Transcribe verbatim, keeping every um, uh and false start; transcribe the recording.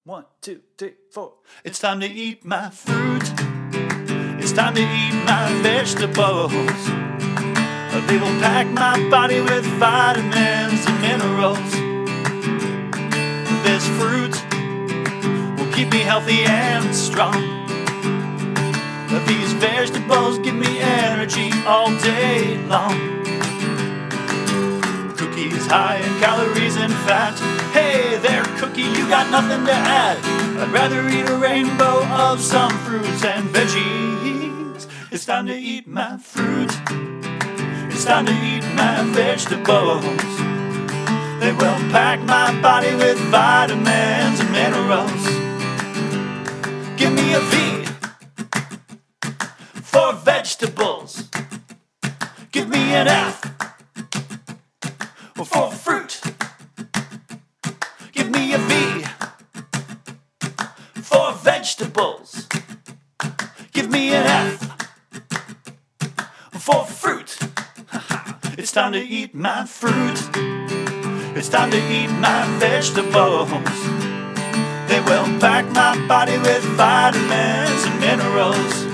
One, two, three, four. It's time to eat my fruit. It's time to eat my vegetables. They will pack my body with vitamins and minerals. This fruit will keep me healthy and strong. These vegetables give me energy all day long. Cookies high in calories and fat. Hey there, cookie, you got nothing to add. I'd rather eat a rainbow of some fruits and veggies. It's time to eat my fruit. It's time to eat my vegetables. They will pack my body with vitamins and minerals. Give me a V for vegetables. Give me an F for fruit. Give me a V for vegetables. Give me an F for fruit. It's time to eat my fruit. It's time to eat my vegetables. They will pack my body with vitamins and minerals.